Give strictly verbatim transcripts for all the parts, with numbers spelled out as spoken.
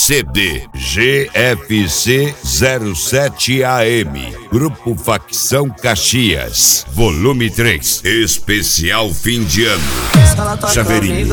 C D G F C zero sete A M, Grupo Facção Caxias, volume três, especial fim de ano. Chaveirinho.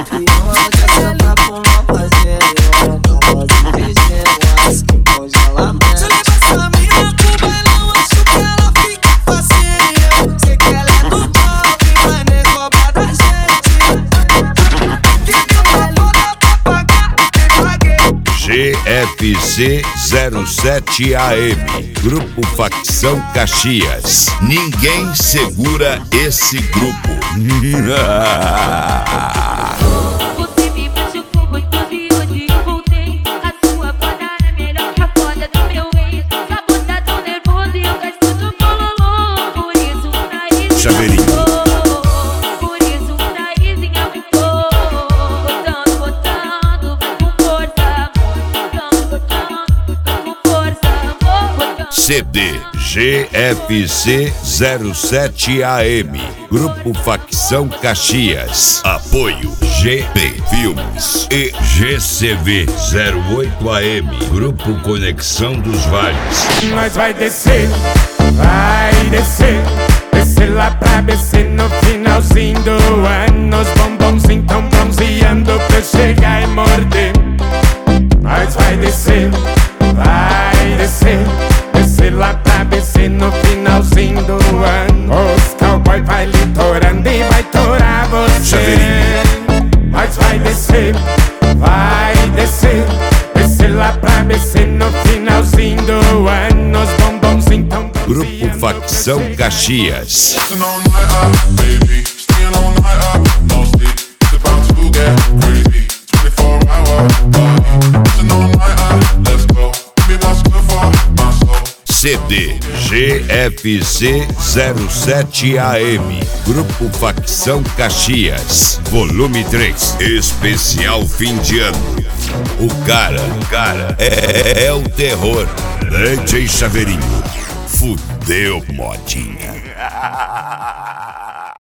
G F C zero sete A M, Grupo Facção Caxias. Ninguém segura esse grupo. Você me machucou muito e hoje eu voltei. A sua foda é melhor que a foda do meu ex. Sabotado, nervoso e eu gasto do bololô. Por isso o nariz Chaveirinho. Por isso o nariz engavetou. Botando, botando, vai com força. Botando, botando, vai com força. Botando. C D G F C zero sete A M, Grupo Facção Caxias. Apoio G P Filmes e G C V zero oito A M, Grupo Conexão dos Vales. Nós vai descer, vai descer, descer lá pra B C no finalzinho do ano. Os bombons tão bronzeando pra eu chegar e morder. Nós vai descer, vai descer, descer lá pra B C no finalzinho do ano. Os cowboy vai litorando e vai torar você. Nós vai descer, vai descer, descer lá pra B C no finalzinho do ano. Os bombons tão Grupo Facção Caxias. C D G F C zero sete A M, Grupo Facção Caxias, volume três, especial fim de ano. O cara, o cara é, é o terror. D J Chaveirinho, fudeu modinha.